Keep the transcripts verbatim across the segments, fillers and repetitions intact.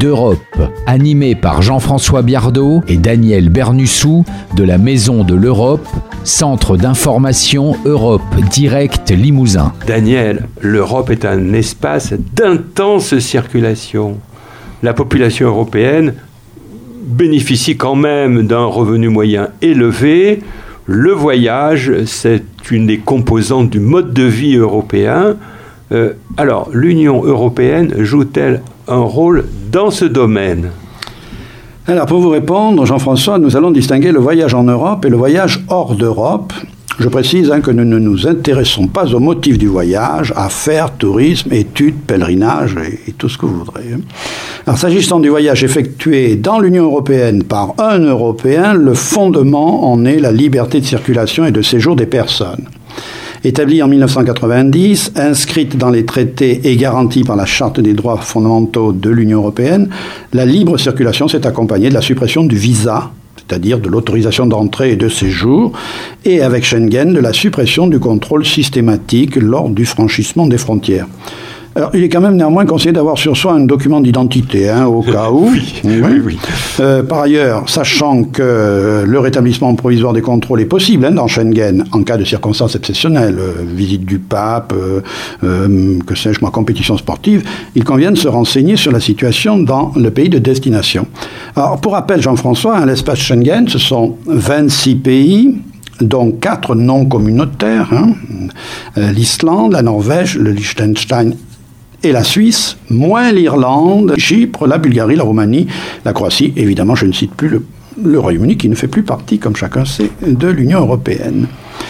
d'Europe, animé par Jean-François Biardot et Daniel Bernussou de la Maison de l'Europe, Centre d'information Europe Direct Limousin. Daniel, l'Europe est un espace d'intense circulation. La population européenne bénéficie quand même d'un revenu moyen élevé. Le voyage, c'est une des composantes du mode de vie européen. Euh, alors, l'Union européenne joue-t-elle un rôle dans ce domaine ? Alors, pour vous répondre, Jean-François, nous allons distinguer le voyage en Europe et le voyage hors d'Europe. Je précise hein, que nous ne nous intéressons pas au motif du voyage, affaires, tourisme, études, pèlerinage et, et tout ce que vous voudrez. Alors, s'agissant du voyage effectué dans l'Union européenne par un Européen, le fondement en est la liberté de circulation et de séjour des personnes. Établie en mille neuf cent quatre-vingt-dix, inscrite dans les traités et garantie par la Charte des droits fondamentaux de l'Union européenne, la libre circulation s'est accompagnée de la suppression du visa, c'est-à-dire de l'autorisation d'entrée et de séjour, et avec Schengen, de la suppression du contrôle systématique lors du franchissement des frontières. Alors, il est quand même néanmoins conseillé d'avoir sur soi un document d'identité, hein, au cas où. Oui, oui, oui. oui. Euh, par ailleurs, sachant que le rétablissement provisoire des contrôles est possible hein, dans Schengen, en cas de circonstances exceptionnelles, euh, visite du pape, euh, euh, que sais-je moi, compétition sportive, il convient de se renseigner sur la situation dans le pays de destination. Alors, pour rappel, Jean-François, hein, l'espace Schengen, ce sont vingt-six pays, dont quatre non communautaires, hein, euh, l'Islande, la Norvège, le Liechtenstein et la Suisse, moins l'Irlande, Chypre, la Bulgarie, la Roumanie, la Croatie, évidemment je ne cite plus le, le Royaume-Uni qui ne fait plus partie, comme chacun sait, de l'Union européenne.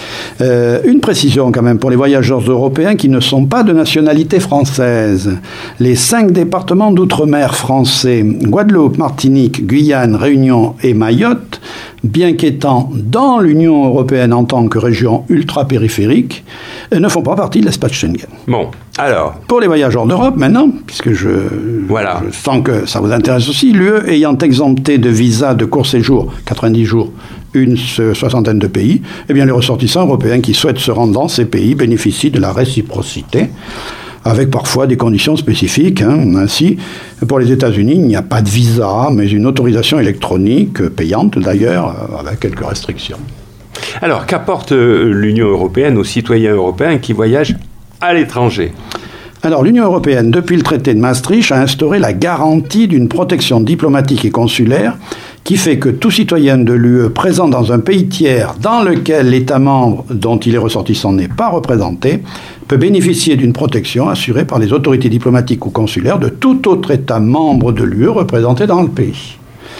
Euh, une précision quand même pour les voyageurs européens qui ne sont pas de nationalité française. Les cinq départements d'outre-mer français, Guadeloupe, Martinique, Guyane, Réunion et Mayotte, bien qu'étant dans l'Union européenne en tant que région ultra-périphérique, ne font pas partie de l'espace Schengen. Bon, alors... Pour les voyageurs d'Europe, maintenant, puisque je, voilà. je sens que ça vous intéresse aussi, l'U E ayant exempté de visa de court séjour, quatre-vingt-dix jours, une soixantaine de pays, eh bien les ressortissants européens qui souhaitent se rendre dans ces pays bénéficient de la réciprocité, avec parfois des conditions spécifiques. Hein. Ainsi, pour les États-Unis, il n'y a pas de visa, mais une autorisation électronique, payante d'ailleurs, avec quelques restrictions. Alors, qu'apporte l'Union européenne aux citoyens européens qui voyagent à l'étranger ? Alors, l'Union européenne, depuis le traité de Maastricht, a instauré la garantie d'une protection diplomatique et consulaire qui fait que tout citoyen de l'U E présent dans un pays tiers dans lequel l'État membre dont il est ressortissant n'est pas représenté peut bénéficier d'une protection assurée par les autorités diplomatiques ou consulaires de tout autre État membre de l'U E représenté dans le pays.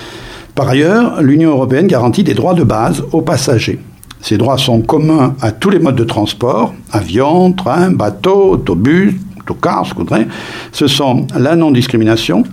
Par ailleurs, l'Union européenne garantit des droits de base aux passagers. Ces droits sont communs à tous les modes de transport, avion, train, bateau, autobus, autocar, ce qu'on voudrait. Ce sont la non-discrimination,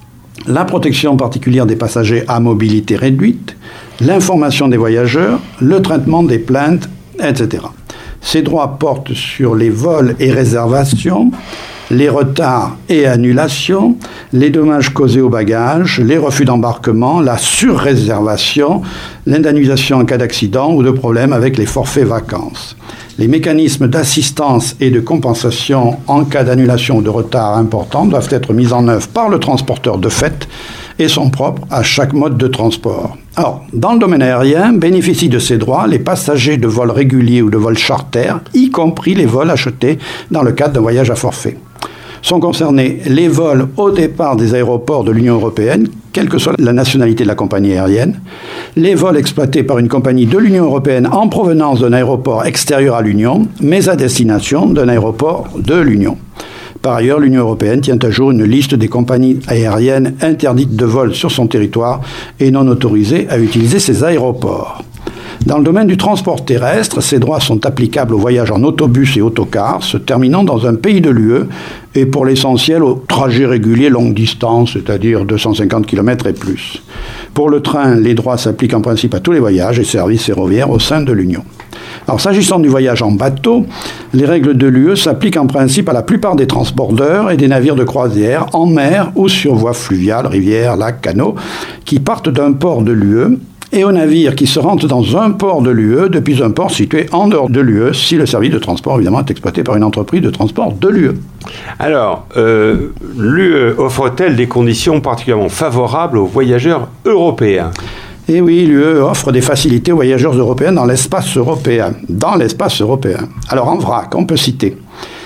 la protection particulière des passagers à mobilité réduite, l'information des voyageurs, le traitement des plaintes, et cetera. Ces droits portent sur les vols et réservations, les retards et annulations, les dommages causés aux bagages, les refus d'embarquement, la surréservation, l'indemnisation en cas d'accident ou de problème avec les forfaits vacances. Les mécanismes d'assistance et de compensation en cas d'annulation ou de retard important doivent être mis en œuvre par le transporteur de fait et sont propres à chaque mode de transport. Alors, dans le domaine aérien, bénéficient de ces droits les passagers de vols réguliers ou de vols charter, y compris les vols achetés dans le cadre d'un voyage à forfait. Sont concernés les vols au départ des aéroports de l'Union européenne, quelle que soit la nationalité de la compagnie aérienne, les vols exploités par une compagnie de l'Union européenne en provenance d'un aéroport extérieur à l'Union, mais à destination d'un aéroport de l'Union. Par ailleurs, l'Union européenne tient à jour une liste des compagnies aériennes interdites de vol sur son territoire et non autorisées à utiliser ces aéroports. Dans le domaine du transport terrestre, ces droits sont applicables aux voyages en autobus et autocars, se terminant dans un pays de l'U E et pour l'essentiel aux trajets réguliers longue distance, c'est-à-dire deux cent cinquante kilomètres et plus. Pour le train, les droits s'appliquent en principe à tous les voyages et services ferroviaires au sein de l'Union. Alors, s'agissant du voyage en bateau, les règles de l'U E s'appliquent en principe à la plupart des transporteurs et des navires de croisière en mer ou sur voies fluviales, rivières, lacs, canaux, qui partent d'un port de l'U E et aux navires qui se rendent dans un port de l'U E depuis un port situé en dehors de l'U E, si le service de transport, évidemment, est exploité par une entreprise de transport de l'U E. Alors, euh, l'U E offre-t-elle des conditions particulièrement favorables aux voyageurs européens ? Et oui, l'U E offre des facilités aux voyageurs européens dans l'espace européen. Dans l'espace européen. Alors, en vrac, on peut citer...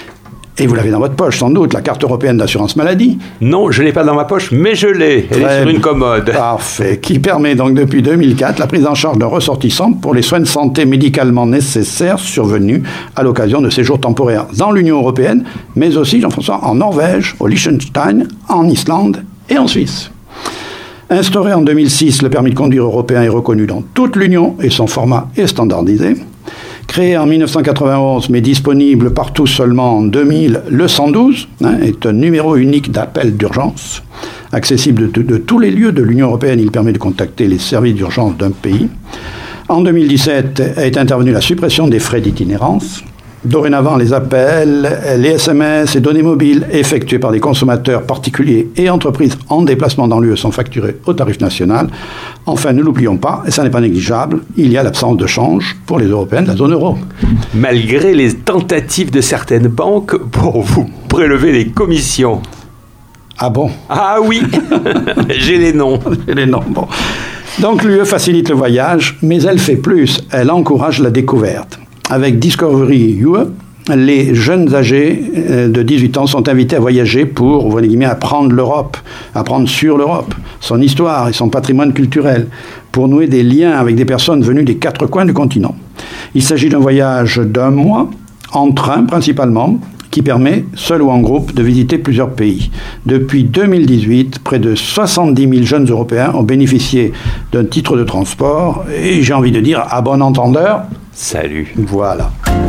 Et vous l'avez dans votre poche, sans doute, la carte européenne d'assurance maladie. Non, je ne l'ai pas dans ma poche, mais je l'ai. Elle Très est sur une commode. Parfait. Qui permet donc depuis deux mille quatre la prise en charge d'un ressortissant pour les soins de santé médicalement nécessaires survenus à l'occasion de séjours temporaires dans l'Union européenne, mais aussi, Jean-François, en Norvège, au Liechtenstein, en Islande et en Suisse. Instauré en deux mille six, le permis de conduire européen est reconnu dans toute l'Union et son format est standardisé. Créé en dix-neuf cent quatre-vingt-onze, mais disponible partout seulement en deux mille, le cent douze hein, est un numéro unique d'appel d'urgence. Accessible de, de tous les lieux de l'Union européenne, il permet de contacter les services d'urgence d'un pays. En deux mille dix-sept est intervenue la suppression des frais d'itinérance. Dorénavant, les appels, les S M S et données mobiles effectués par des consommateurs particuliers et entreprises en déplacement dans l'U E sont facturés au tarif national. Enfin, ne l'oublions pas, et ça n'est pas négligeable, il y a l'absence de change pour les Européens de la zone euro. Malgré les tentatives de certaines banques pour vous prélever les commissions. Ah bon ? Ah oui, j'ai les noms. J'ai les noms, bon. Donc l'U E facilite le voyage, mais elle fait plus, elle encourage la découverte. Avec Discovery U E, les jeunes âgés de dix-huit ans sont invités à voyager pour, ouvrez les guillemets, apprendre l'Europe, apprendre sur l'Europe, son histoire et son patrimoine culturel, pour nouer des liens avec des personnes venues des quatre coins du continent. Il s'agit d'un voyage d'un mois, en train principalement, qui permet, seul ou en groupe, de visiter plusieurs pays. Depuis deux mille dix-huit, près de soixante-dix mille jeunes Européens ont bénéficié d'un titre de transport, et j'ai envie de dire, à bon entendeur, salut. Voilà.